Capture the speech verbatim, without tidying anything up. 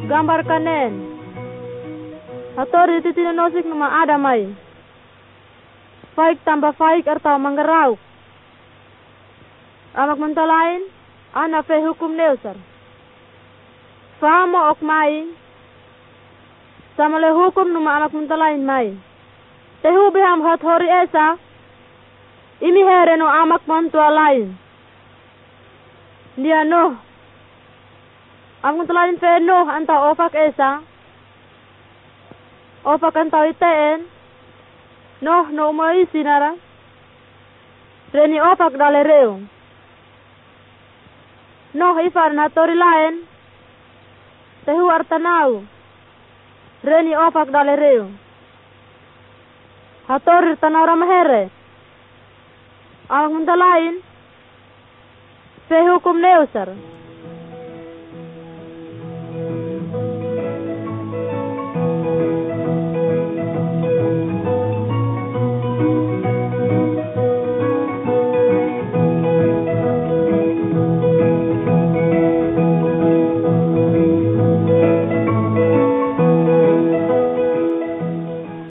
gambar kanen. Hatori titinosik nama adamai. Faik tambah faik atau manggerau. Amak mentalain, ana fe hukum neusar. Famo ok mai, sama le hukum nama amak mentalain mai. Tehu beham hatori esa, imi here no amak mantua lain. Dia noh, amak mentalain fe noh anta ofak esa, ofak anta iteen, noh no umai sinara, reni ofak dale reu. Noh ifar na tori lain, tehu artanau, reni ofak dale reu. Hatori tanau ramahere, amak mentalain, fe hukum neusar.